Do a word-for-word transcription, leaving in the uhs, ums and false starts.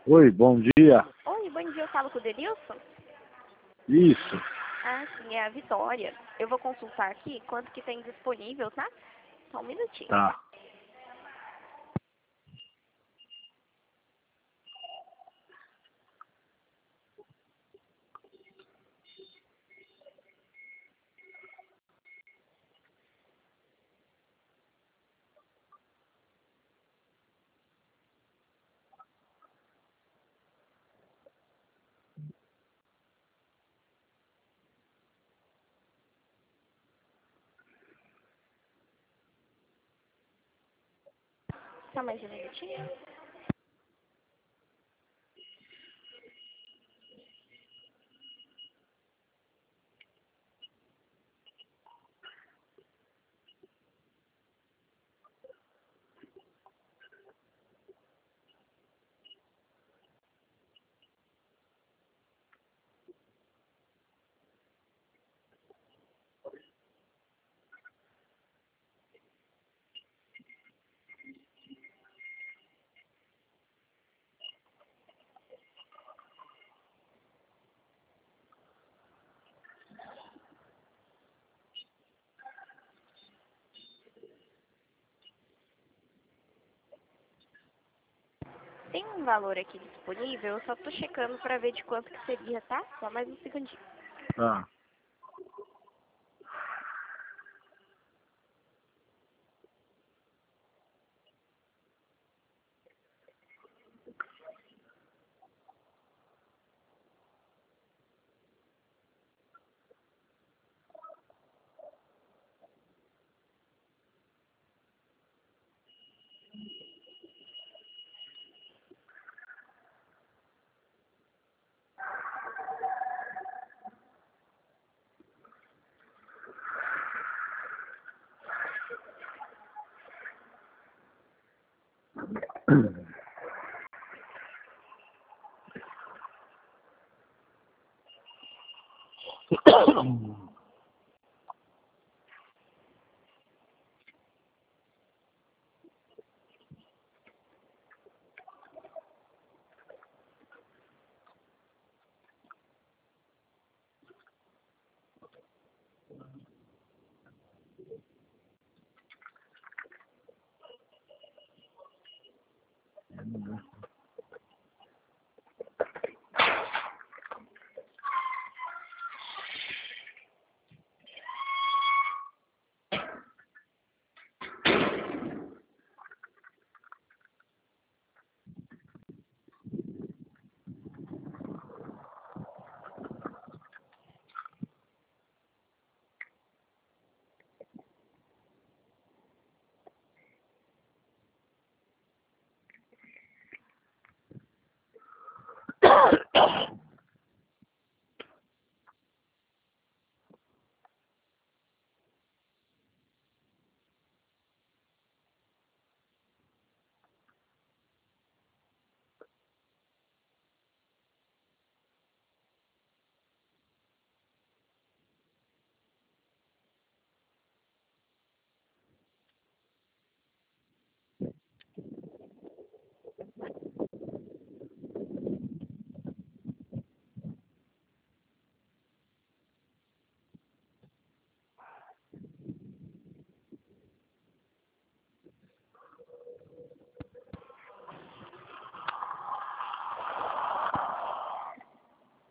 Oi, bom dia. Oi, bom dia, eu falo com o Denilson? Isso. Ah, sim, é a Vitória. Eu vou consultar aqui quanto que tem disponível, tá? Só um minutinho. Tá. Só mais um minutinho. Tem um valor aqui disponível, eu só tô checando pra ver de quanto que seria, tá? Só mais um segundinho. Tá.